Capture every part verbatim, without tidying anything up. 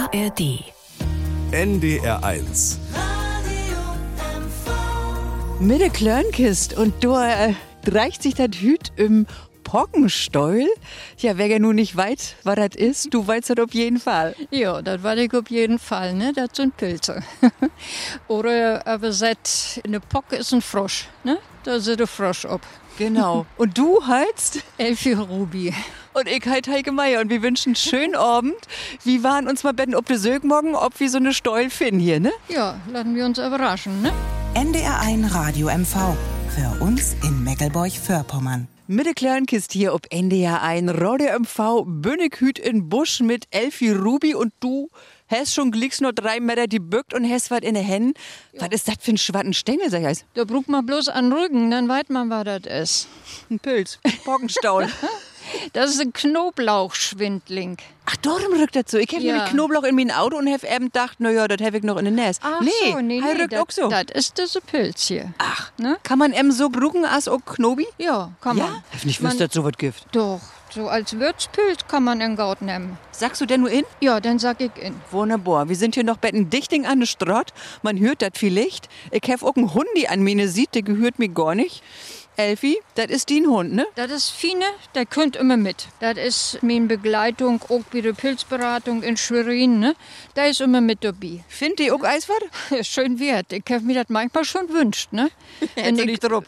A R D. N D R eins. Mit der Klörnkist und da äh, reicht sich das Hüt im Poggensteuel. Ja, wer ja nun nicht weiß, was das ist, du weißt das auf jeden Fall. Ja, das weiß ich auf jeden Fall, ne? Das sind Pilze. Oder aber seit eine Pocke ist ein Frosch, ne? Da sitzt ein Frosch ob. Genau. Und du heißt? Elfi Ruby. Und ich heiße Heike Meier und wir wünschen einen schönen Abend. Wir waren uns mal betten, ob der Sög morgen, ob wir so eine Steuel finden hier, ne? Ja, lassen wir uns überraschen, ne? N D R eins Radio M V. Für uns in Meckelburg-Vorpommern. Mit der Klörnkist hier ob N D R eins Radio M V, Bünneküt in Busch mit Elfi Ruby und du hast schon glicks nur drei Meter die bückt und hast was in den Händen. Ja. Was ist das für ein schwatten Stängel, sag ich? Da braucht man bloß an Rücken, dann weiß man, was das ist. Ein Pilz, Poggenstaul. Das ist ein Knoblauchschwindling. Ach, darum rückt das so. Ich hab Ja. nämlich Knoblauch in mein Auto und hab eben gedacht, na ja, das hab ich noch in den Nest. Ach nee, so, nee, er nee, rückt das, auch so. Das ist dieser Pilz hier. Ach, Ne? kann man eben so bruchen als auch Knobi? Ja, kann Ja? man. Hab nicht Man- wüsste, dass so was gibt. Doch, so als Würzpilz kann man in Gaut nehmen. Sagst du denn nur in? Ja, dann sag ich in. Wunderbar. Wir sind hier noch betten dichting an der Straße. Man hört das vielleicht. Ich hab auch einen Hundi an mir sieht, der gehört mir gar nicht. Elfi, das ist dein Hund, ne? Das ist Fine, der kommt immer mit. Das ist meine Begleitung, auch bei der Pilzberatung in Schwerin, ne? Der ist immer mit dabei. Find ihr auch Eiswart? Schön wert. Ich hab mir das manchmal schon wünscht, ne? Hättest du nicht drauf.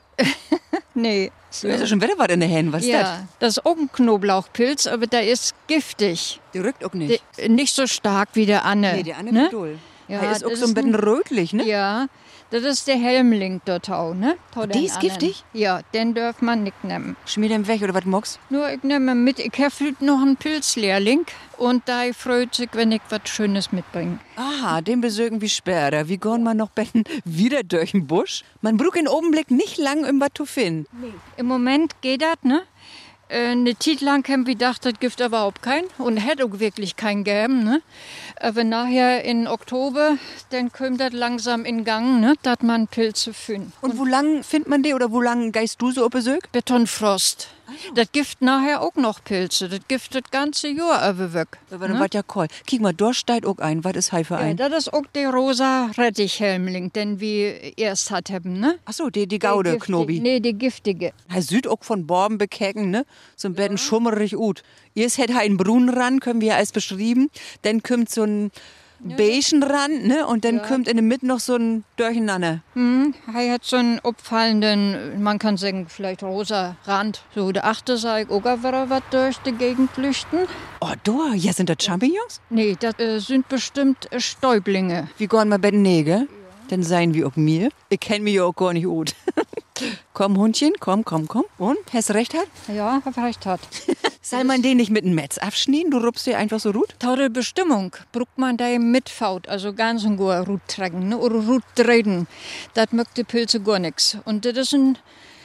Nee. Du hast ja schon wieder was in den Händen. Was ist das? Ja, das ist auch ein Knoblauchpilz, aber der ist giftig. Der rückt auch nicht. Der, nicht so stark wie der Anne. Nee, der andere ne? ist doll. Ja, Er ist auch das so ein ist bisschen ein- rötlich, ne? Ja, das ist der Helmling dort auch, ne? Tau Und die den ist Annen. giftig? Ja, den darf man nicht nehmen. Schmier den weg oder was mockst? Nur ich nehme mit, ich habe noch einen Pilzlehrling und da freut sich, wenn ich was Schönes mitbringe. Aha, den besögen wir später. Wie gehen wir noch betten wieder durch den Busch? Man braucht in Augenblick nicht lang im was zu finden. Im Moment geht das, ne? Äh, Eine Zeit lang haben wir gedacht, das gibt überhaupt keinen und hätte auch wirklich keinen gegeben, ne? Aber nachher in Oktober, dann kommt das langsam in Gang, ne? Dass man Pilze findet. Und wo lang findet man die oder wo lang geist du so auf Besög? Betonfrost. Das gibt nachher auch noch Pilze. Das gibt das ganze Jahr über weg. Aber dann war ja cool. Kick mal, da steigt auch ein. Was ist Haife Ja, ein? das ist auch der rosa Rettichhelmling, den wir erst hatten, ne? Ach so, die, die Gaude, Giftig- Knobi. Nee, die giftige. Herr Süd auch von Borben bekecken, ne? So ein bisschen schummerig ut. Erst hätt ein Brunnen ran, können wir als beschrieben. Dann kommt so ein beigen ran, ne? Und dann kommt in der Mitte noch so ein Durcheinander. Hm, er hat so einen auffallenden, man kann sagen, vielleicht rosa Rand. So, der achte sag ich auch, war was durch die Gegend flüchten. Oh, da, ja, sind das Champignons? Nee, das äh, sind bestimmt äh, Stäublinge. Wie gehen wir bei den Nägel? Dann seien wir auch mir. Ich kenn mich ja auch gar nicht gut. Komm, Hundchen, komm, komm, komm. Und, hast recht hat? Ja, hab recht hat. Soll man den nicht mit einem Metz abschneiden? Du rupst dir einfach so gut? Taure Bestimmung, brucht man da mitfaut, also ganz und gar Rut tragen, ne? Oder Rut drehen. Das mögt die Pilze gar nix. Und das ist ein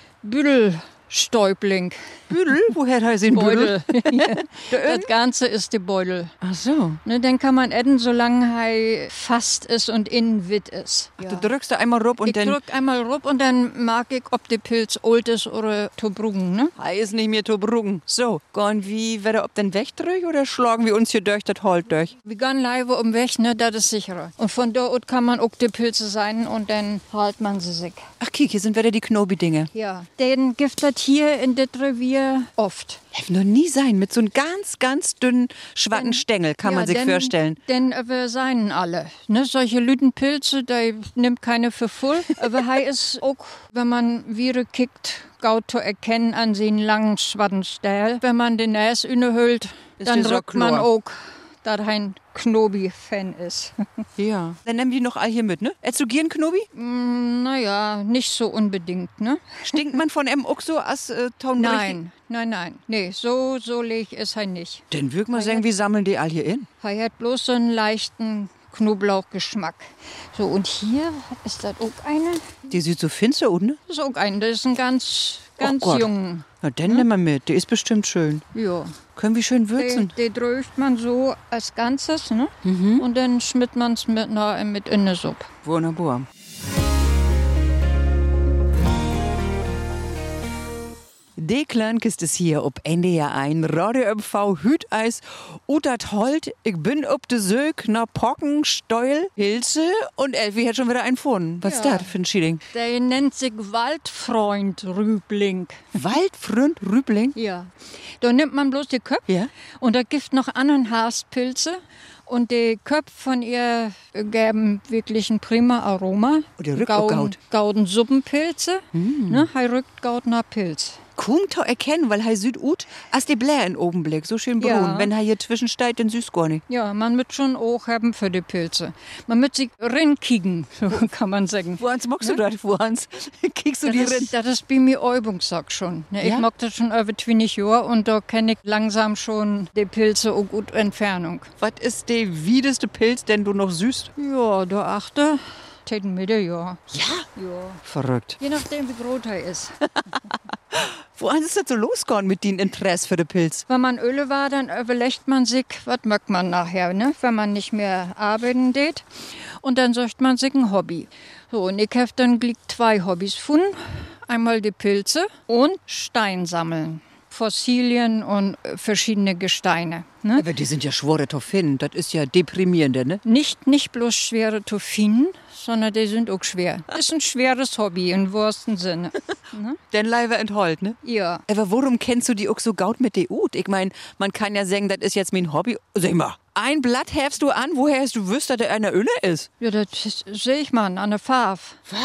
Büdelstäubling. Büdel? Woher heißt den Büdel? Beudel. Das Ganze ist die Beudel. Ach so. Ne, den kann man essen, solange er fast ist und innen wit ist. Ach, du drückst da einmal rup und Ich dann... drück einmal rup und dann mag ich, ob der Pilz old ist oder tobrugen, ne? Ei ist nicht mehr zu brugen. So, gehen wir wieder ob den Weg durch oder schlagen wir uns hier durch das Holt durch? Wir gehen leider um weg, ne? Das ist sicherer. Und von dort kann man auch die Pilze sein und dann halt man sie sich. Ach, kiek, hier sind wieder die Knobi-Dinge. Ja. Den gibt das hier in das Revier oft. Darf noch nie sein, mit so einem ganz, ganz dünnen, schwatten Stängel, kann Ja, man sich denn, vorstellen. Denn äh, wir seien alle. Ne? Solche Lüdenpilze, der nimmt keine für voll. Aber hei ist auch, wenn man Viren kickt, gaut zu erkennen an seinen langen, schwatten Stähl. Wenn man den Näs innehüllt, Ist dann der so drückt man klar. auch, dass ein Knobi-Fan ist. Ja. Dann nehmen die noch all hier mit, ne? Ätst du gern Knobi? Naja, nicht so unbedingt, ne? Stinkt man von em auch so als äh, Taun Nein, nein, nein. Nee, so, so leg ist er nicht. Dann würd man sagen, wir sammeln die all hier in. Er hat bloß so einen leichten Knoblauchgeschmack. So, und hier ist das auch eine. Die sieht so finster aus, ne? Das ist auch ein, das ist ein ganz, ganz Gott. jung. Na, dann nehmen wir mit. Der ist bestimmt schön. Ja. Können wir schön Den, würzen. den dröcht man so als Ganzes, ne? Und dann schmiert man es mit, na, mit in eine Suppe. Wunderbar. De Kleinkist ist hier ob N D R eins, Radio M V, Hüteis, Utat Holt. Ich bin ob de Sög, na Pocken, Steul, Hilse und Elfi hat schon wieder einen gefunden. Was ist Ja. das für ein Schieding? Der nennt sich Waldfreund Rübling. Waldfreund Rübling? Ja. Da nimmt man bloß die Köpfe Ja. und da gibt noch anderen Haaspilze. Und die Köpfe von ihr geben wirklich ein prima Aroma. Und die rückt auch Gauden, gaut. gauden Suppenpilze. Ne, er rückt gaudener Pilz. Kaum zu erkennen, weil er süd ut, als die Blä in Obenblick, so schön braun. Ja. Wenn er hier zwischensteigt, dann süß gar nicht. Ja, man muss schon auch haben für die Pilze. Man muss sich rinkigen, so kann man sagen. Wo ans mockst du das? Wo ans kiekst du die Das rein? ist, das ist bei mir Übungssack schon. Ne, Ja? Ich mag das schon über zwanzig Jahre und da kenne ich langsam schon die Pilze auch gut Entfernung. Was ist der wiedeste Pilz, den du noch süßt? Ja, da achte, täten Mitte, ja. Ja. Ja. Verrückt. Je nachdem, wie groß er ist. Wo ans ist das so losgegangen mit dem Interesse für den Pilz? Wenn man Öle war, dann überlegt man sich, was mag man nachher, ne? Wenn man nicht mehr arbeiten geht. Und dann sucht man sich ein Hobby. So, und ich habe dann gleich zwei Hobbys gefunden. Einmal die Pilze und Stein sammeln. Fossilien und äh, verschiedene Gesteine. Ne? Aber die sind ja schwere zu finden. Das ist ja deprimierend, ne? Nicht, nicht bloß schwere zu finden, sondern die sind auch schwer. Das ist ein schweres Hobby im wahrsten Sinne. Den Leiber entholt, ne? Ja. Aber warum kennst du die auch so gaut mit der Ut? Ich mein, man kann ja sagen, das ist jetzt mein Hobby. Sag mal, ein Blatt hefst du an, woher hast du wüsst, dass der eine Öle ist? Ja, das sehe ich mal an der Farbe.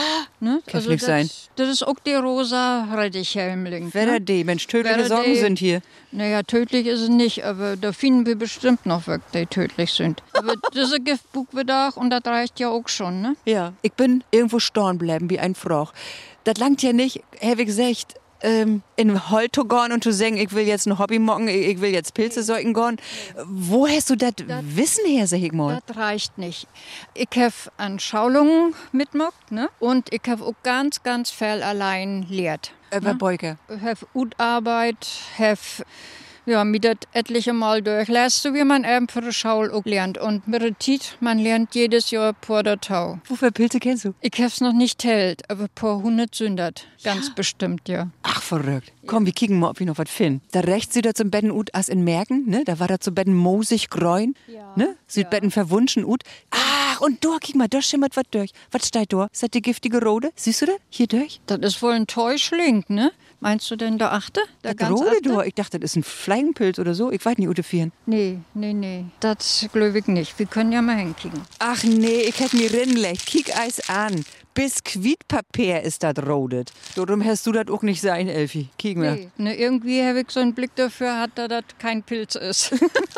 Ne? Kann nicht das, sein. Das ist auch die rosa Rettichhelmling. Wer da Ne? die? Mensch, tödliche Wer da Sorgen die? sind hier. Naja, tödlich ist es nicht, aber da finden wir bestimmt noch welche, die tödlich sind. Aber diese Giftbuch wird auch und das reicht ja auch schon, ne? Ja, ich bin irgendwo storn bleiben wie ein Froch. Das langt ja nicht, habe ich gesagt, ähm, in Holt zu gehen und zu sagen, ich will jetzt ein Hobby machen, ich ich will jetzt Pilze säugen gehen. Wo hast du das Wissen her, sag ich mal? Das reicht nicht. Ich habe an Schaulungen mitgemacht, ne? Und ich habe auch ganz, ganz viel allein lehrt. Über Beuge. Ich habe Utarbeit, habe ja, mir das etliche Mal durchlässt, so wie man eben für die Schaul auch lernt. Und mit der Zeit, man lernt jedes Jahr paar der Tau. Wofür Pilze kennst du? Ich hab's noch nicht tellt, aber paar hundert sündert. Ganz bestimmt, ja. Ach, verrückt. Komm, wir kicken mal, ob wir noch was finden. Da rechts sieht er zum Betten ut as in Merken, ne? Da war da zum Betten mosig gräun, Ja. ne? Sieht Betten verwunschen ut. Ach, und da, kick mal, da schimmert was durch. Was steht da? Ist das die giftige Rode? Siehst du das? Hier durch? Das ist wohl ein Täuschling, ne? Meinst du denn der Achte? Der Das ganz Rode Achte? da? Ich dachte, das ist ein Fliegenpilz oder so. Ich weiß nicht, Ute Vieren. Nee, nee, nee. Das glaube ich nicht. Wir können ja mal hinkicken. Ach nee, ich hätt mir rinnlecht. Kick eis an. Biskuitpapier ist das rodet. Darum hast du das auch nicht sein, Elfi. Kick mal. Nee. Ne, irgendwie habe ich so einen Blick dafür, hat, dass das kein Pilz ist.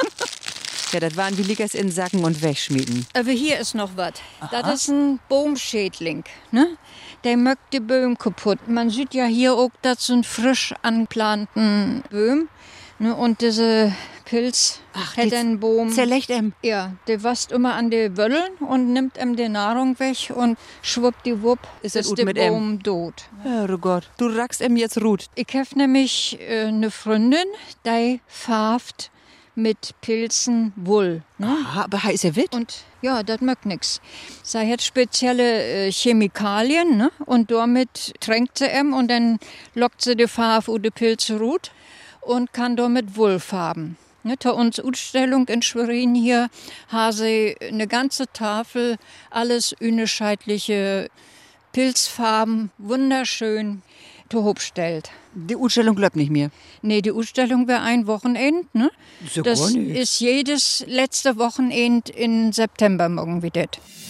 Ja, das waren wie Lickers in Sacken und wegschmieden. Aber hier ist noch was. Das ist ein Baumschädling. Ne? Der mögt die Böhm kaputt. Man sieht ja hier auch, das sind frisch anplanten Böhm. Ne? Und diese Pilz die hat den Baum. Zerlecht em. Ja, der wasst immer an die Wöllen und nimmt ihm die Nahrung weg und schwuppdiwupp Ist ist, das gut der mit em? Baum tot. Oh Gott, du rackst em jetzt Rut. Ich habe nämlich äh, eine Freundin, die farbt mit Pilzen Woll. Ne? Aha, aber er ist ja witt. Und ja, das mag nix. Sie hat spezielle äh, Chemikalien, ne? Und damit tränkt sie em und dann lockt sie die Farbe und die Pilze rut und kann damit Woll farben. Ne, bei uns Ausstellung in Schwerin hier haben sie eine ganze Tafel, alles unterschiedliche Pilzfarben, wunderschön stellt. Die Ausstellung läuft nicht mehr. Nee, die Ausstellung wäre ein Wochenende. Ne? Ist ja Das gar nicht. ist jedes letzte Wochenende in September morgen wieder.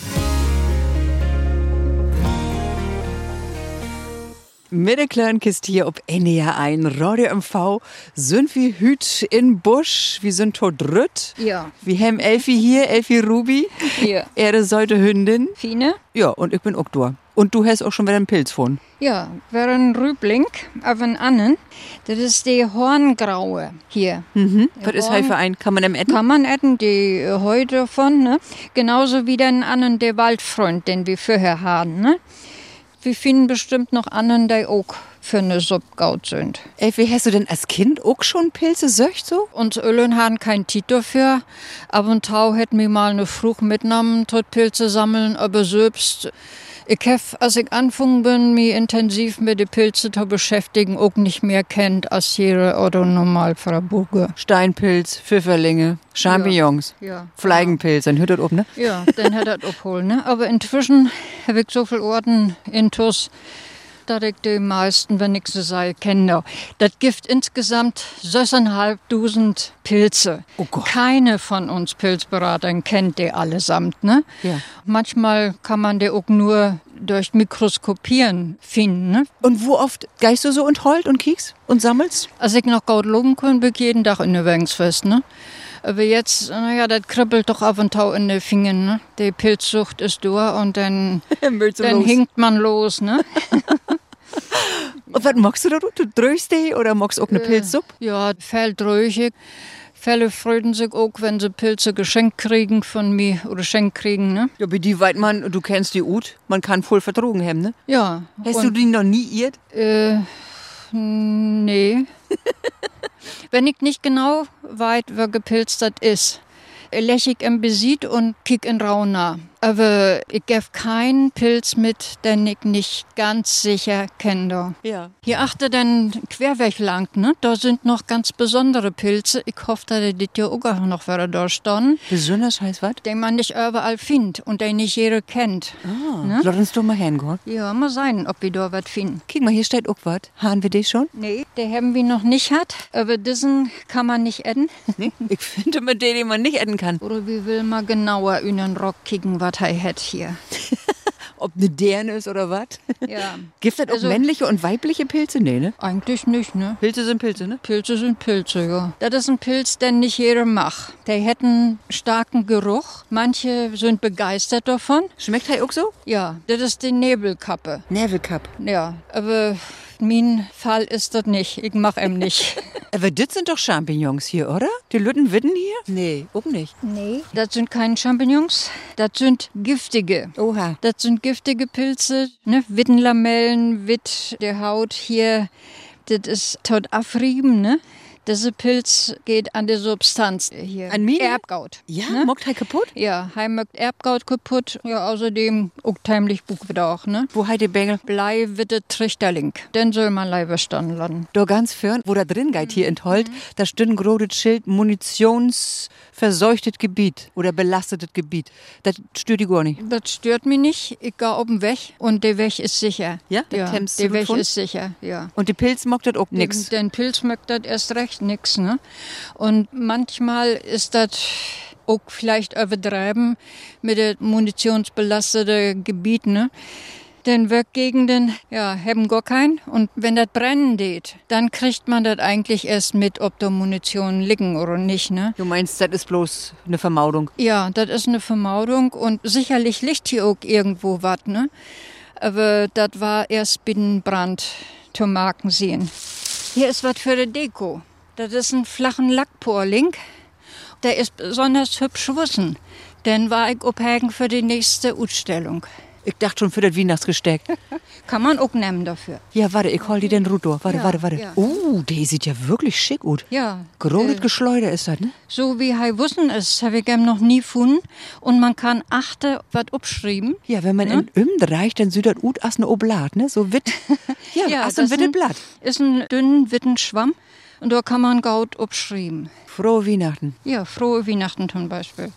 Mit der kleinen Kiste hier ob N D R eins, Radio M V, sind wir hüt in Busch, wir sind tot dritt. Ja. Wir haben Elfi hier, Elfi Ruby, Ja. Erde sollte Hündin. Fine? Ja, und ich bin auch da. Und du hast auch schon wieder einen Pilz von. Ja, wäre ein Rübling, aber ein annen. Das ist die Horngraue hier. Mhm. Was ist Horn- halt für ein? Kann man im Essen? Kann man essen, die äh, Heu davon, ne? Genauso wie den annen, der Waldfreund, den wir vorher haben, ne? Wir finden bestimmt noch anderen, die auch für eine Suppe gut sind. Elfi, hast du denn als Kind auch schon Pilze söcht so? Uns Ölen haben kein Tit dafür. Ab und tau hätten wir mal eine Frucht mitgenommen, tot Pilze sammeln, aber selbst Ich habe, als ich angefangen bin, mich intensiv mit den Pilzen zu beschäftigen, auch nicht mehr kennt als jede oder normal Frau Burger. Steinpilz, Pfifferlinge, Champignons, Ja. Fleigenpilz, dann hört das oben, ne? Ja, dann hat das abholen, ne? Aber inzwischen habe ich so viele Orten intus, dass ich die meisten, wenn ich sie sei, kenne. Das gibt insgesamt sechseinhalbtausend Pilze. Oh Gott. Keine von uns Pilzberatern kennt die allesamt, ne? Ja. Manchmal kann man die auch nur durch Mikroskopieren finden, ne? Und wo oft geist du so und heult und kiekst und sammelst? Als ich noch Gaut loben kann, bin ich jeden Tag in der Wengsfest, ne? Aber jetzt, naja, das kribbelt doch auf und tau in den Fingern, ne? Die Pilzsucht ist durch und dann, dann hinkt man los, ne? Und was magst du da? Du dröchst die oder magst du auch eine Pilzsuppe? Ja, Felldröchig. Fälle freuen sich auch, wenn sie Pilze geschenkt kriegen von mir oder geschenkt kriegen, ne? Ja, bei die weiß man, du kennst die Ut, man kann voll vertrogen haben, ne? Ja. Hast und, du die noch nie irrt? Äh, nee. Wenn ich nicht genau weiß, wer gepilzt das ist, lächle ich im Besit und kick in Rauna. Aber ich gebe keinen Pilz mit, den ich nicht ganz sicher kenne. Ja. Hier achte den Querweg lang, ne? Da sind noch ganz besondere Pilze. Ich hoffe, dass die hier auch noch wieder da stehen, Besonders heiß was? den man nicht überall findet und den nicht jeder kennt. Ah, Ne? lass uns doch mal hingehen. Ja, mal sein, ob wir da was finden. Guck mal, hier steht auch was. Haben wir die schon? Nee, den haben wir noch nicht hat, aber diesen kann man nicht essen. Nee. Ich finde mit denen, die man nicht essen kann. Oder wir will mal genauer in den Rock kicken, was er hat hier. Ob eine Dern ist oder was? Ja. Gibt es auch Also- männliche und weibliche Pilze? Nee, ne? Eigentlich nicht, ne? Pilze sind Pilze, ne? Pilze sind Pilze, ja. Das ist ein Pilz, den nicht jeder macht. Der hat einen starken Geruch. Manche sind begeistert davon. Schmeckt er auch so? Ja, das ist die Nebelkappe. Nervelcup. Ja, aber mein Fall ist das nicht. Ich mach ihm nicht. Aber das sind doch Champignons hier, oder? Die Lütten Witten hier? Nee, auch nicht. Nee. Das sind keine Champignons. Das sind giftige. Oha. Das sind giftige Pilze, ne? Wittenlamellen, Witt der Haut hier. Das ist tot afrieben, ne? Dieser Pilz geht an die Substanz hier. An Mine? Erbgaut. Ja, Ne? mockt er kaputt? Ja, heim mögt Erbgaut kaputt. Ja, außerdem auch heimlich Buch wieder auch, ne? Wo hat die Bengel? Blei witte Trichterling. Den soll man leider standen lassen. Da ganz fern, wo da drin geht, hier in Holt, da steht ein großes Schild, munitionsverseuchtes Gebiet oder belastetes Gebiet. Das stört die gar nicht. Das stört mich nicht. Ich gehe auf den Weg und der Weg ist sicher. Ja? Den Ja, kennst du der gut Weg von? ist sicher, ja. Und die Pilz mockt das auch nix. Den, den Pilz mögt das erst recht nix, ne? Und manchmal ist das auch vielleicht übertrieben mit dem munitionsbelasteten Gebiet, ne? Denn Wirkgegenden, ja, haben gar keinen. Und wenn das brennen geht, dann kriegt man das eigentlich erst mit, ob da Munition liegen oder nicht, ne? Du meinst, das ist bloß eine Vermaudung? Ja, das ist eine Vermaudung und sicherlich liegt hier auch irgendwo was, ne? Aber das war erst Binnenbrand zu Marken sehen. Hier ist was für die Deko. Das ist ein flachen Lackporling. Der ist besonders hübsch wussen. Den war ich abhängen für die nächste Ausstellung. Ich dachte schon für das Weihnachtsgesteck. Kann man auch nehmen dafür. Ja, warte, ich hol die den Rutor. Warte, Ja, warte, warte. ja. Oh, der sieht ja wirklich schick aus. Ja. Großes äh, Geschleuder ist das, ne? So wie er wussen ist, habe ich ihm noch nie gefunden. Und man kann achte, was abschreiben. Ja, wenn man Ne? in Üm reicht, dann sieht das aus als ein Oblat, ne? So witt. Ja, Ja, als ein das wittes Blatt. Ist ein dünnen, witten Schwamm. Und da kann man Gaut abschreiben. Frohe Weihnachten. Ja, frohe Weihnachten zum Beispiel.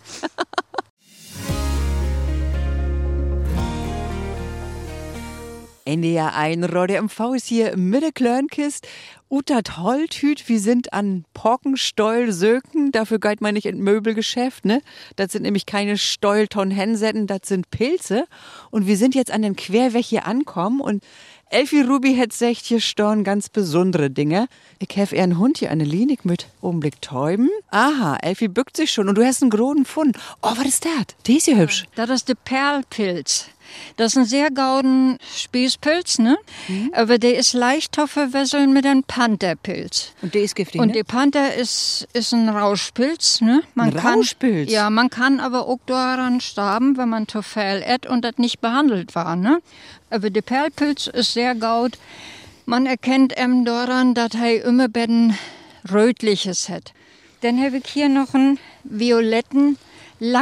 N D R eins Radio M V ist hier mit der Klörnkist. Utat Holthüt, wir sind an Porkensteuel Söken, dafür geht man nicht in Möbelgeschäft, ne? Das sind nämlich keine Steuelton Hensetten, das sind Pilze. Und wir sind jetzt an den Querweg hier ankommen und Elfi Ruby hat gesagt, hier stehen ganz besondere Dinge. Ich habe eher einen Hund hier, eine Linik mit Augenblick Täuben. Aha, Elfi bückt sich schon und du hast einen großen Fund. Oh, was ist das? Die ist ja hübsch. Das ist der Perlpilz. Das ist ein sehr gauden Spießpilz, ne? Aber der ist leicht zu verwechseln mit einem Pantherpilz. Und der ist giftig, Und ne? der Panther ist, ist ein Rauschpilz, ne? Man Ein kann, Rauschpilz? Ja, man kann aber auch daran sterben, wenn man zu viel isst und das nicht behandelt war, ne? Aber der Perlpilz ist sehr gaud. Man erkennt ihm daran, dass er immer ein Rötliches hat. Dann habe ich hier noch einen violetten Lack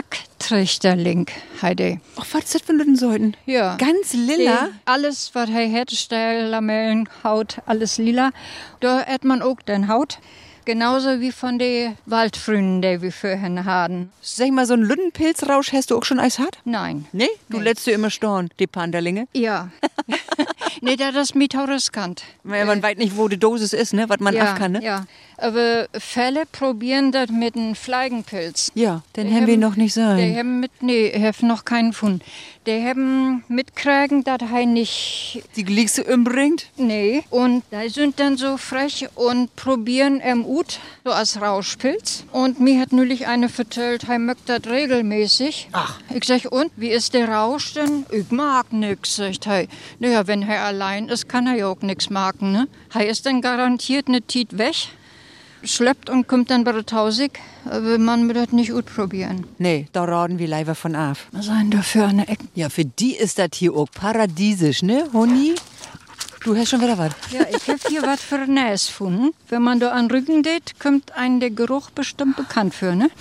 Trichterling, Heide. Ach, was ist das für Lüttensäuten? Ja. Ganz lila? Die, alles, was er hätte, Steil, Lamellen, Haut, alles lila. Da hat man auch den Haut. Genauso wie von den Waldfrünen, die wir vorhin hatten. Sag mal, so einen Lüttenpilzrausch hast du auch schon Eis hat? Nein. Nee? Du Nee. lässt du immer storn, die Panderlinge. Ja. Nee, das ist mir tau riskant. Weil man weiß nicht, wo die Dosis ist, ne? Was man ja, ab kann, ne? Ja. Aber Fälle probieren das mit einem Fleigenpilz. Ja, den Die haben wir haben- noch nicht Die sein. haben mit, nee, haben noch keinen gefunden. Die haben mitkriegen, dass er nicht, Die Gliekse umbringt? nee. Und die sind dann so frech und probieren em ut, so als Rauschpilz. Und mir hat neulich eine vertellt, er mögt das regelmäßig. Ach. Ich sag, und, wie ist der Rausch denn? Ich mag nix, sagt er. Naja, wenn er allein ist, kann er ja auch nix machen, ne? Er ist dann garantiert ne Tiet weg, schleppt und kommt dann bei der Tausig. Aber man will das nicht gut probieren. Nee, da raden wir leider von af. Was sein dafür eine Ecke? Ja, für die ist das hier auch paradiesisch, ne, Honi? Du hast schon wieder was. Ja, ich hab hier was für Näs gefunden. Wenn man da an Rücken geht, kommt einem der Geruch bestimmt bekannt für, ne?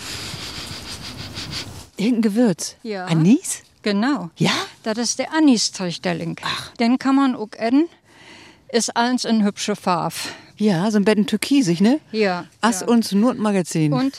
Irgendein Gewürz. Ja. Anis? Genau. Ja? Das ist der Anis-Trichterling. Den kann man auch essen. Ist alles in hübsche Farbe. Ja, so ein Betten türkisig, ne? Ja. Ass ja. uns nur ein Magazin. Und?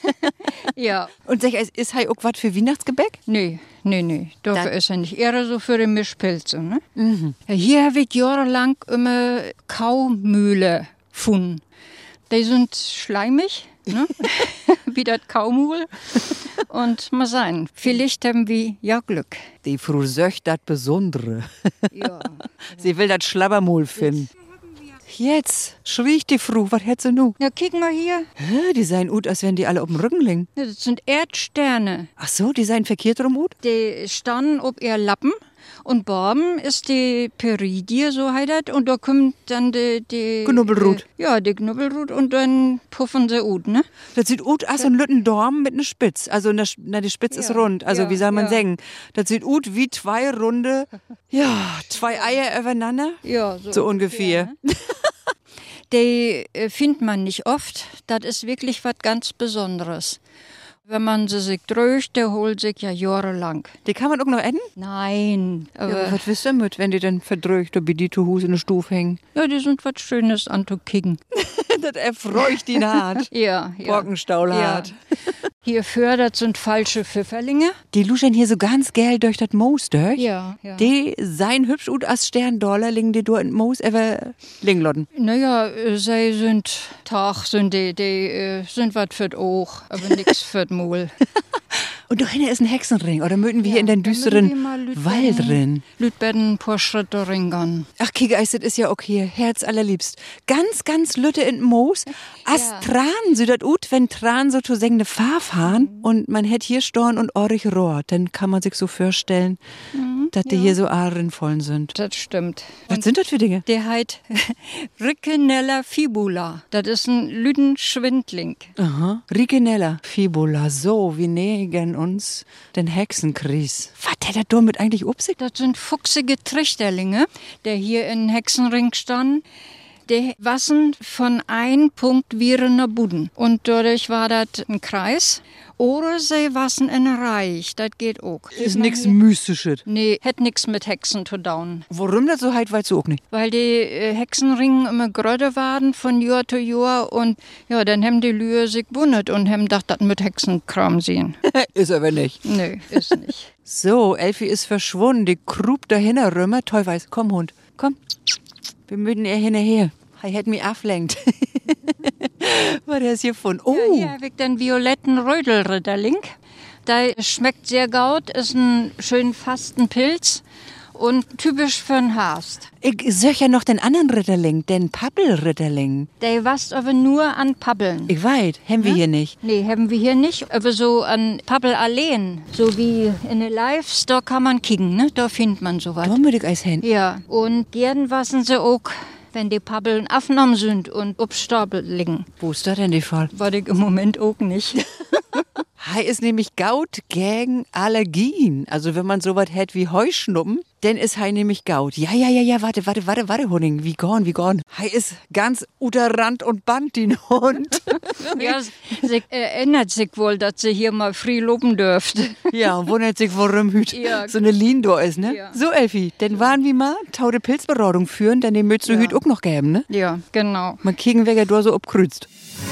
Ja. Und sag, ist ist halt auch was für Weihnachtsgebäck? Nee, nee, nee. Dafür Dann- ist er nicht. Eher so für die Mischpilze, ne? Ja, hier habe ich jahrelang immer Kaumühle gefunden. Die sind schleimig, ne? Wie das Kaumul. Und mal sein, vielleicht haben wir ja Glück. Die Frau söcht das Besondere. Ja. Sie will das Schlabbermol finden. Jetzt schriech die Frau, was hat sie nu? Ja, kick mal hier. Hä, die seien ut, als wenn die alle auf dem Rücken liegen. Ja, das sind Erdsterne. Ach so, die seien verkehrt rum ut? Die standen ob ihr Lappen. Und Borben ist die Peridie, so heißt das. Und da kommt dann die... die Knubbelrut. Äh, ja, die Knubbelrut. Und dann puffen sie ut, ne? Das sieht ut aus so ein Lüttendorm mit einer Spitz. Also ne, na, die Spitz ist Ja, rund. Also ja, wie soll man ja. sagen? Das sieht ut wie zwei runde, ja, zwei Eier übereinander. Ja, so, So ungefähr. ne? Die äh, findet man nicht oft. Das ist wirklich was ganz Besonderes. Wenn man sie sich dröcht, der holt sich ja jahrelang. Die kann man auch noch essen? Nein, Ja, aber aber was wisst ihr mit, wenn die dann verdrückt oder wie die zu Hus in der Stufe hängen? ja, die sind was Schönes anzukicken. das erfreucht ihn hart. Ja, ja. Borkenstaul Ja. hart. Hier fördert sind falsche Pfifferlinge. Die luschen hier so ganz gel durch das Moos durch. Ja, ja. Die seien hübsch ut als Sterndollar liegen die dort in Moos ever linglotten. Naja, äh, sie sind Tag, sind die, die äh, sind was für auch, aber nix für Mul. Und da hinten ist ein Hexenring. Oder möchten wir hier in den düsteren Wald drin? Lütbetten ein paar Schritte ringern. Ach, Kiegeis, das ist ja auch hier. Herz allerliebst. Ganz, ganz lütte in Moos. As Ja. Tran, so dat ut, wenn Tran so zu sengende Farf han und man hätt hier Storn und Orich Rohr. Dann kann man sich so vorstellen, dass die hier so ahrenvollen sind. Das stimmt. Was sind das für Dinge? Der heißt Rickenella fibula. Das ist ein Lüdenschwindling. Aha. Rigenella, Fibula, so wie negen uns den Hexenkries. Was hat er damit eigentlich upsig? Das sind fuchsige Trichterlinge, der hier in Hexenring stand. Die wassen von ein Punkt wie in der Buden. Und dadurch war das ein Kreis. Oder sie wassen in Reich. Das geht auch. Ist nix Mystisches. Nee, hat nix mit Hexen zu tun. Warum das so heit, weißt du auch nicht. Weil die äh, Hexenringe immer gröder waren von Jahr zu Jahr. Und ja, dann haben die Lühe sich gewundert und haben gedacht, das mit Hexenkram sehen. Ist aber nicht. Nee, ist nicht. So, Elfi ist verschwunden. Die Krub dahinter römer. Teuweis, komm Hund, komm. Wir mögen ihr hinterher. Er hätt mich ablenkt. Was ist hier von? Oh, Ja, hier habe ich den violetten Rödelritterling. Der schmeckt sehr gut, ist ein schön fasten Pilz und typisch für den Hast. ich söch ja noch den anderen Ritterling, den Pappelritterling. Der wasst aber nur an Pappeln. Ich weiß, haben wir hier nicht. Nee, haben wir hier nicht, aber so an Pappel-Alleen. So wie in der Lives, da kann man kicken, ne? Da findet man sowas. Da möchte ich eis hin. Ja, und gern wassen sie auch, wenn die Pappeln aufgenommen sind und auf Stapel liegen. Wo ist das denn der Fall? Was ich im Moment auch nicht. Hei ist nämlich Gaut gegen Allergien. Also wenn man sowas hätt wie Heuschnuppen, Denn ist hei nämlich gaut. Ja, ja, ja, ja, warte, warte, warte, warte, Honing. Wie gorn, wie gorn. Hei ist ganz uter Rand und Band, den Hund. Ja, sie erinnert sich wohl, dass sie hier mal frei loben dürfte. Ja, wundert sich, warum hüt Ja. so eine Lin da ist, ne? Ja. So, Elfi, denn waren wir mal taude Pilzberatung führen, dann den mützt du Ja. hüt auch noch geben, ne? Ja, genau. Man kriegen wir ja da so abkreuzt.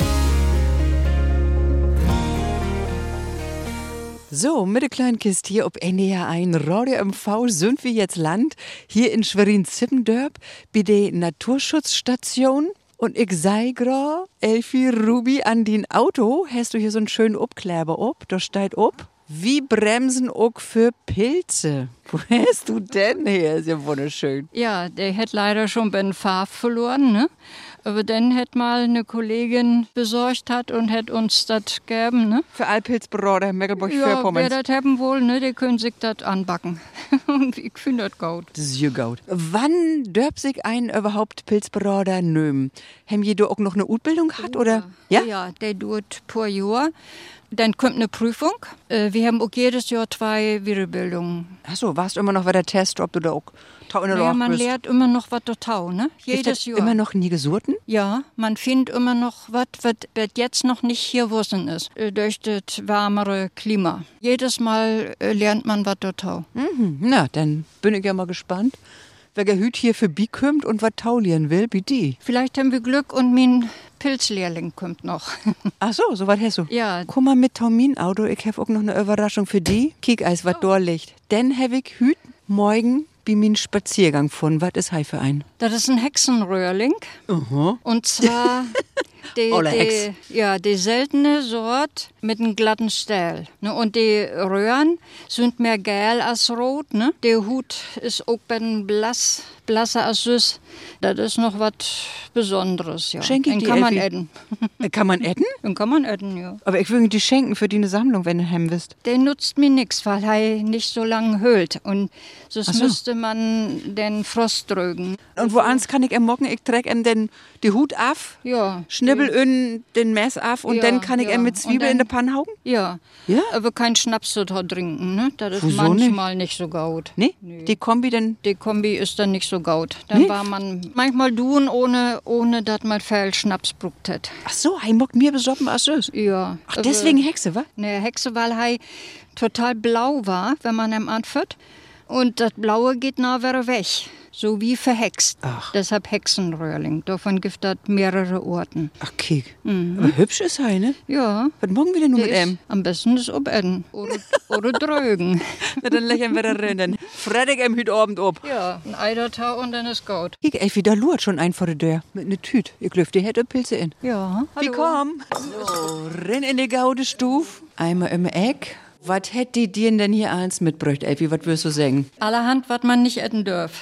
So, mit der kleinen Kiste hier ob N D R eins Radio M V sind wir jetzt Land, hier in Schwerin-Zippendörp, bei der Naturschutzstation. Und ich sei gra, Elfi Ruby, an den Auto hast du hier so einen schönen Obkleber ob, da steht ob, wie Bremsen auch für Pilze. Wo hast du denn her? Ist ja wunderschön. Ja, der hat leider schon bei den Farb verloren, ne? Aber dann hat mal eine Kollegin besorgt hat und hat uns das gegeben, ne? Für Alpilzberater Ja, wer Mecklenburg-Vorpommern. das haben will, ne, die können sich das anbacken. Und ich finde das gut. Das ist ja gut. Wann dürft sich ein überhaupt Pilzberater nehmen? Haben je da auch noch eine Ausbildung hat, oder? Ja, ja, der dauert pro Jahr. Dann kommt eine Prüfung. Äh, Wir haben auch jedes Jahr zwei Weiterbildungen. Achso, warst du immer noch bei der Test, ob du da auch tau in der Ja, Loch man bist? lernt immer noch was total, ne? Ist Jedes das Jahr. immer noch nie gesurten? Ja, man findet immer noch was, was jetzt noch nicht hier wussen ist, äh, durch das wärmere Klima. Jedes Mal äh, lernt man was total. Mhm. Na, dann bin ich ja mal gespannt, wer der Hüt hier für Bi kommt und was taulieren will, wie die. Vielleicht haben wir Glück und mein Pilzlehrling kommt noch. Ach so, so was hast du. Ja. Guck mal mit Taumin Auto, ich hab auch noch eine Überraschung für die. Kiek eis, was da liegt. Denn hab ich Hüt morgen bei min Spaziergang von. Was ist hei für ein? Das ist ein Hexenröhrling. Aha. Und zwar die, Olle Hex. die, ja, die seltene Sort mit einem glatten Stell. Ne? Und die Röhren sind mehr gelb als rot. Ne? Der Hut ist auch ein blass, blasser als süß. Das ist noch was Besonderes. Ja. Schenk ich Den die, kann man Elfi? essen. Äh, Kann man essen? Den kann man essen, ja. Aber ich würde die schenken für die eine Sammlung, wenn du hem wisst. Der nutzt mir nichts, weil er nicht so lange höhlt. Und sonst Ach so. müsste man den Frost drücken. Und woans kann ich em mocken? Ich trag em den die Hut af, Ja. schnibbel in den Mess af und Ja, dann kann ich ja. em mit Und Zwiebel in dann- der Panne hauben? Ja. Ja? Aber kein Schnaps zu trinken, ne? Das ist Wieso manchmal nicht? so gut. Nee? Die Kombi dann. Die Kombi ist dann nicht so gut. Dann Nee? war man manchmal tun, ohne, ohne dass man viel Schnaps bruckt hat. Ach so, hei mockt mir besoppen als süß. Ja. Ach, deswegen Hexe, wa? Ne, Hexe, weil er total blau war, wenn man ihn anführt. Und das Blaue geht nachher weg. So wie verhext. Ach. Deshalb Hexenröhrling. Davon gibt es mehrere Orten. Ach, kiek. Aber hübsch ist hei, ne? Ja. Was morgen wir denn nur Der mit ist em? am besten das Obeden. Oder, oder drögen. Na, dann lächeln wir da rein. Dann Freitag em Hüt Abend ob. Ja, ein Eidertau und dann ist gut. Kiek, Elfi, da lurt schon ein vor der Tür. Mit ne Tüt. Ich löf, die hätte Pilze in. Ja. Wie komm? So, renn in die gaude Stuf. Einmal im Eck. Was hätt die dir denn hier eins mitbrücht, Elfi? Was würdest du sagen? Allerhand, was man nicht essen darf.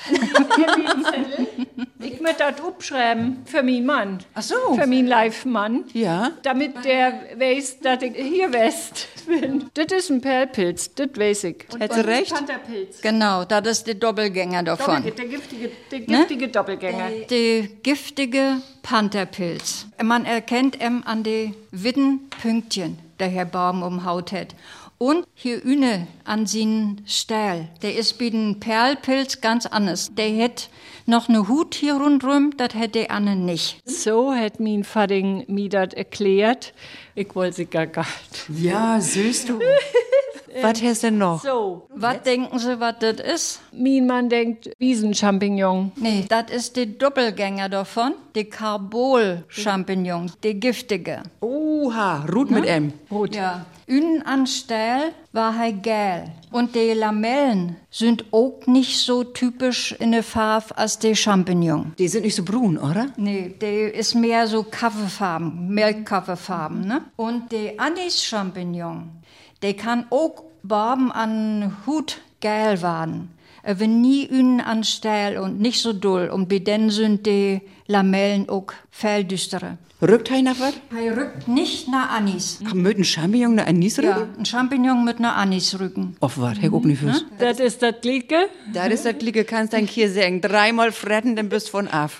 Ich möchte das abschreiben für meinen Mann. Ach so. Für meinen Live-Mann. Ja? Damit der weiß, dass ich hier West bin. Das ist ein Perlpilz, das weiß ich. Und Hättest du recht? Pantherpilz. Genau, das ist der Doppelgänger davon. Doppelge- Der giftige, der giftige Doppelgänger. Der giftige Pantherpilz. Man erkennt ihn an den witten Pünktchen, der Herr Baum um Haut hat. Und hier üne an seinen Stall. Der ist bei den Perlpilz ganz anders. Der hat noch eine Hut hier rundrum, das hat der andere nicht. So hat mein Vater mir das erklärt. Ich wollte sie gar nicht. Ja, süß du. Was hast du denn noch? So, Was denken Sie, was das ist? mein Mann denkt Wiesenchampignon. Nee, das ist der Doppelgänger davon, der Carbol-Champignon, der giftige. Oha, Ruth mit M. Rot. Ja. Innen an Stell war er gel. Und die Lamellen sind auch nicht so typisch in der Farbe als der Champignon. Die sind nicht so brun, oder? Nee, der ist mehr so Kaffeefarben, Milchkaffeefarben, ne? Und der Anis-Champignon, der kann auch Barben an Hut gel werden. Aber nie innen an Stell und nicht so doll. Und bei denen sind die Lamellen auch viel düstere. Rückt hei nach was? Er rückt nicht nach Anis. Ach, mit einem Champignon eine Anisrübe? Ja, ein Champignon mit einer Anisrücken. Auf was? Herr guck nicht fürs. Das ist das Glicke. Das ist das Glicke, kannst dein Kier sagen. Dreimal fretten, dann bist von af.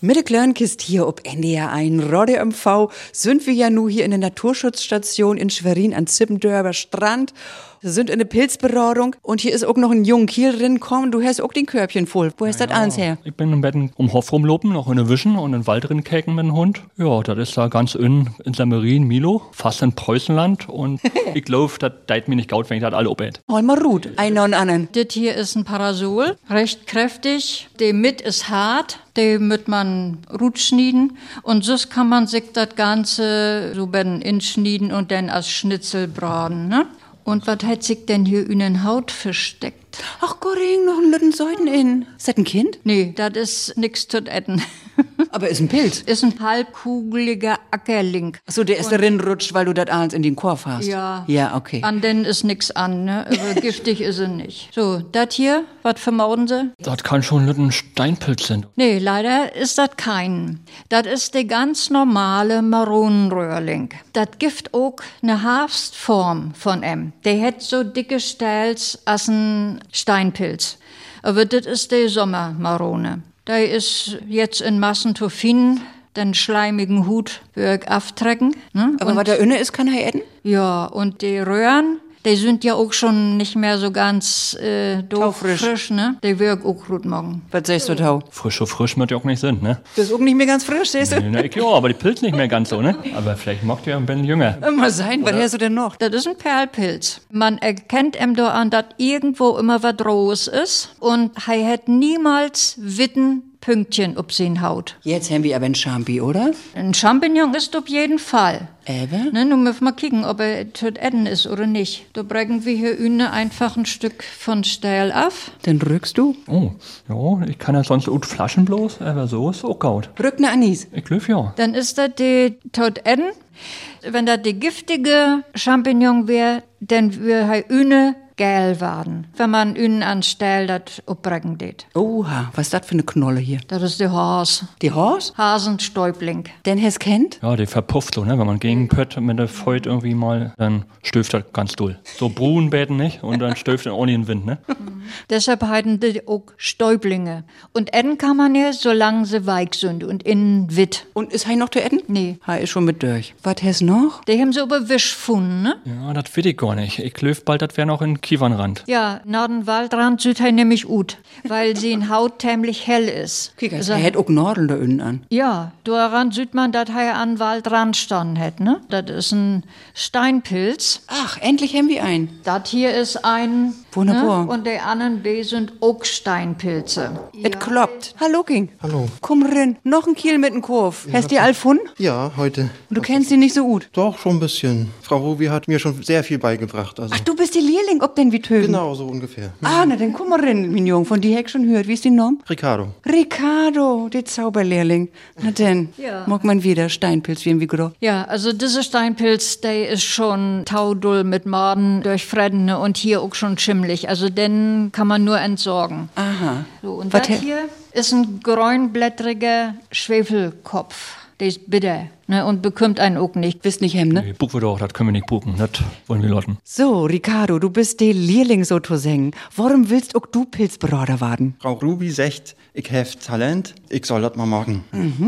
Mit der kleinen Kiste hier ob N D R eins Radio M V sind wir ja nur hier in der Naturschutzstation in Schwerin an Zippendörfer Strand. Wir sind in der Pilzberatung und hier ist auch noch ein junger Kiel drin kommen. Du hast auch den Körbchen voll. Wo hast du das alles her? Ich bin im Bett um Hof rumlopen, noch in der Wischen und in den Wald drin käken mit dem Hund. Ja, das ist da ganz in, in Semmerin, Milo, fast in Preußenland. Und ich glaube, das deit mir nicht gaut, wenn ich das alle obät. Hol mal Ruth, einer und anderen. Das hier ist ein Parasol, recht kräftig. Der mit ist hart, den wird man Rut schnieden. Und so kann man sich das Ganze so ben inschnieden und dann als Schnitzel braten, ne? Und was hat sich denn hier in den Haut versteckt? Ach, Goring, noch ein lütten Seiten in. Ist das ein Kind? Nee, das ist nix zu essen. Aber ist ein Pilz. Ist ein halbkugeliger Ackerling. Ach so, der ist darin rutscht, weil du das alles in den Korb hast. Ja. Ja, okay. An den ist nix an, ne? Aber giftig ist er nicht. So, das hier, was vermauden Sie? Das kann schon ein Steinpilz sein. Nee, leider ist das kein. Das ist der ganz normale Maronenröhrling. Das gibt auch eine Herbstform von em. Der hat so dicke Stels als ein Steinpilz. Aber das ist der Sommermarone. Der ist jetzt in Massen zu finden, den schleimigen Hut wird aftrecken. Ne? Aber Und- was da inne ist, kann er essen? Ja, und die Röhren, die sind ja auch schon nicht mehr so ganz äh, doof Taufrisch. frisch, ne? Die wirken auch gut morgen. Was sagst du, Tau? Frisch so frisch wird ja auch nicht sind, ne? Das ist auch nicht mehr ganz frisch, siehst du? Na, ich, ja, aber die Pilz nicht mehr ganz so, ne? Aber vielleicht macht ihr ein bisschen jünger. Immer sein, was hast du denn noch? Das ist ein Perlpilz. Man erkennt ihm da an, dass irgendwo immer was Rohes ist. Und er hat niemals Witten Pünktchen auf seine Haut. Jetzt haben wir aber ein Champi, oder? Ein Champignon ist auf jeden Fall. Aber? Ne, nun müssen wir kicken, ob er zu essen ist oder nicht. Da bringen wir hier unten einfach ein Stück von Steil ab. Dann rückst du. Oh, ja, ich kann ja sonst gut Flaschen bloß, aber so ist auch gaut. Rück ne Anis. Ich glaube ja. Dann ist das die tot essen. Wenn das die giftige Champignon wäre, dann würde er üne gel werden, wenn man ünen an Steil das abbrechen tät. Oha, was ist das für eine Knolle hier? Das ist der Has. Die Horst? Hasenstäubling. Den hast kennt? Ja, die verpufft so, ne? Wenn man gegen pött mit der Feut irgendwie mal, dann stöft das ganz doll. So Brunnenbeeten nicht und dann stöft er auch nicht in den Wind, ne? Deshalb heiten die auch Stäublinge. Und essen kann man ja, solange sie weich sind und innen witt. Und ist er noch zu essen? Nee. Ha, ist schon mit durch. Was hast noch? Die haben sie aber Wisch gefunden, ne? Ja, das will ich gar nicht. Ich glaube bald, das wäre noch in Kiefernrand. Ja, nach dem Waldrand sieht er nämlich gut, weil sie in Haut tämlich hell ist. Kick, Also- er hat auch Nadeln da unten an. Ja, daran sieht man, dass er an Waldrand standen hat, ne? Das ist ein Steinpilz. Ach, endlich haben wir einen. Das hier ist ein. Wunderbar. Ne? Und die anderen B sind auch Steinpilze. Es kloppt. Hallo, King. Hallo. Komm rein. Noch ein Kiel mit dem Kurv. Hast du die all gefunden? Ja, heute. Und du kennst die nicht so gut. Doch, schon ein bisschen. Frau Ruby hat mir schon sehr viel beigebracht. Also Ach, du bist die Lehrling, ob denn wie töten? genau so ungefähr. Ah, na dann komm mal rein, mein Junge. Von die Heck schon hört. Wie ist die Nom? Ricardo. Ricardo, der Zauberlehrling. Na denn, Ja. mag man wieder Steinpilz, wie wie groß. Ja, also dieser Steinpilz, der ist schon taudull mit Maden durchfressen, ne? Und hier auch schon schimmelig. Also den kann man nur entsorgen. Aha. So, und Was das he- hier ist ein grünblättriger Schwefelkopf. Der ist bitter, ne, und bekommt einen auch nicht. Wisst nicht hem, ne? Nee, buchen wir doch, das können wir nicht buchen. Das wollen wir lotten. So, Ricardo, du bist der Lehrling sozusagen. Warum willst auch du Pilzberater werden? Frau Ruby sagt, ich habe Talent, ich soll das mal machen.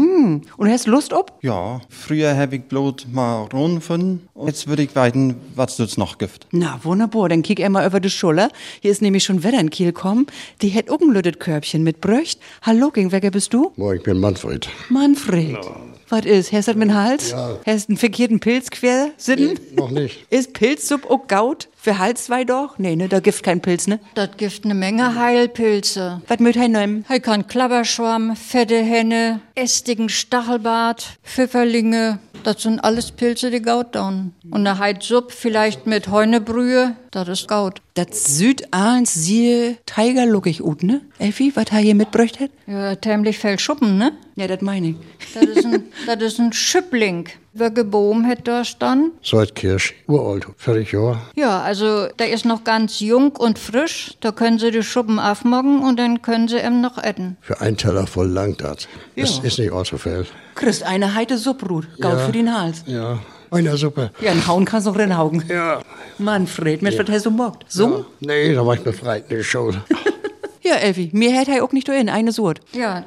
Und hast Lust ob? Ja, früher habe ich bloß mal gefunden. Jetzt würde ich weiten, was es noch gibt. Na, wunderbar, dann kick er mal über die Schulter. Hier ist nämlich schon wieder ein Kiel kommen. Die hätt auch ein lüttet Körbchen mit Bröcht. Hallo, King, wer bist du? Moin, ich bin Manfred. Manfred. Was ist? Hast du das mit dem Hals? Ja. Hast du einen verkehrten Pilz quer sitten? Noch nicht. Ist Pilzsupp auch Gaut? Für Halsweih doch? Nee, ne, da gibt kein Pilz, ne? Das gibt eine Menge Heilpilze. Was möcht er nehmen? Er kann Klapperschwamm, fette Henne, ästigen Stachelbart, Pfifferlinge. Das sind alles Pilze, die Gaut down. Und eine Heidsuppe vielleicht mit Heunebrühe, das ist Gaut. Das Südahns siehe Tigerluckig ut, ne? Elfi, was er hier mitbröcht hat? Ja, tämlich viel Schuppen, ne? Ja, das meine ich. Das ist ein, das ist ein Schüppling. Wer gebogen hat da stand. Seit Kirsch, uralt, vierzig Jahre. Ja, also der ist noch ganz jung und frisch. Da können Sie die Schuppen aufmachen und dann können Sie ihm noch essen. Für einen Teller voll langt das. Das ist nicht allzu viel. Christ, eine heite Supprut. Gaut für den Hals. Ja, eine Suppe. Ja, einen Hauen kannst du noch reinhaugen. Ja. Manfred, Mensch, was hast du mockt? Sung? Nee, da war ich befreit in der Schule. Ja, Elfi, mir hätt er auch nicht in, eine Surt. Ja,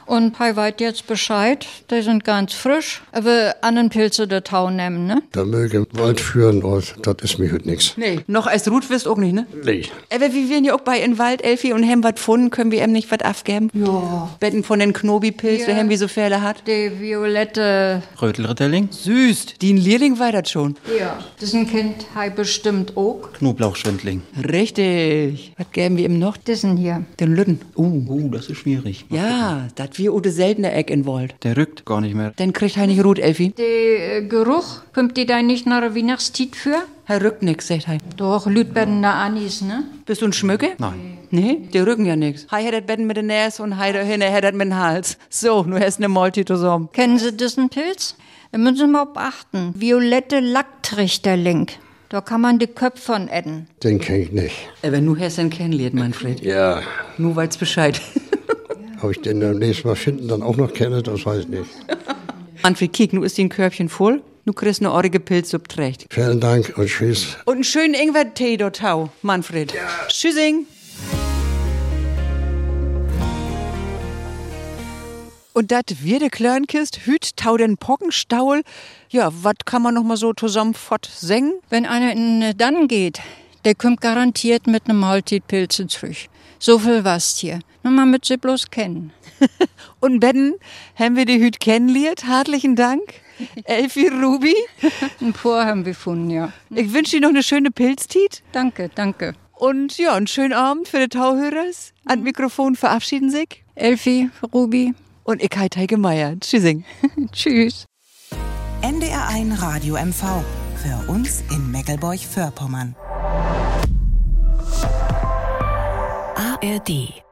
Und Pai weiß jetzt Bescheid, die sind ganz frisch. Aber anderen Pilze der Tau nehmen, ne? Da möge Wald führen, und das ist mir heute nix. Nee, noch als Ruth wisst auch nicht, ne? Nee. Aber wie wir ja auch bei in Wald, Elfi, und haben was gefunden, können wir ihm nicht was abgeben? Ja. Betten von den Knobipilz, Ja. wir haben wie so Fälle hat. Die violette, Rötelritterling, Süß, die ein Lehrling war das schon. ja, das ist ein Kind, Hai bestimmt auch. Knoblauchschwindling. Richtig. Was geben wir ihm noch? Das sind hier. Den Lütten. Uh, uh, das ist schwierig. Ja, das wie Ute seltene Eck in Wald. Der rückt gar nicht mehr. Dann kriegt er nicht Ruth, Elfi. Der äh, Geruch, kommt die da nicht nach der Weihnachtszeit für? Er rückt nix, sagt er. Doch, Lütbetten da Anis, ne? Bist du ein Schmücke? Nein. Nee, die rücken ja nix. Hei hat das Betten mit den Näs und hei da hinne hat das mit dem Hals. So, nur hast ne Multi zusammen. Kennen Sie diesen Pilz? Da müssen Sie mal beachten. Violette Lacktrichterling. Da kann man die Köpfe von essen. Den kenn ich nicht. Aber nu hast du ihn kennengelernt, Manfred. Ja. Nu weißt Bescheid. Ob ich den beim nächsten Mal finden, dann auch noch kenne, das weiß ich nicht. Manfred, kiek, nu ist die ein Körbchen voll. Nu kriegst ne orige Pilzsuppe trägt. Vielen Dank und tschüss. Und einen schönen Ingwer-Tee dort, Tau, Manfred. Ja. Tschüssing. Und dat wir de Klörnkist, hüt tau den Pockenstaul. Ja, wat kann man noch mal so zusammen fort singen? Wenn einer in den Dann geht, der kommt garantiert mit einem Maltitpilze zurück. So viel was hier. Nur mal mit sie bloß kennen. Und Betten, haben wir die Hüt kennengelernt? Herzlichen Dank. Elfi Ruby. Ein paar haben wir gefunden, ja. Ich wünsche dir noch eine schöne Pilztit. Danke, danke. Und ja, einen schönen Abend für die Tauhörers. An Mikrofon verabschieden sich Elfi, Ruby. und ich heiße Heike Meier. Tschüssing. Tschüss. N D R eins Radio M V. Für uns in Meckelburg-Vorpommern. A R D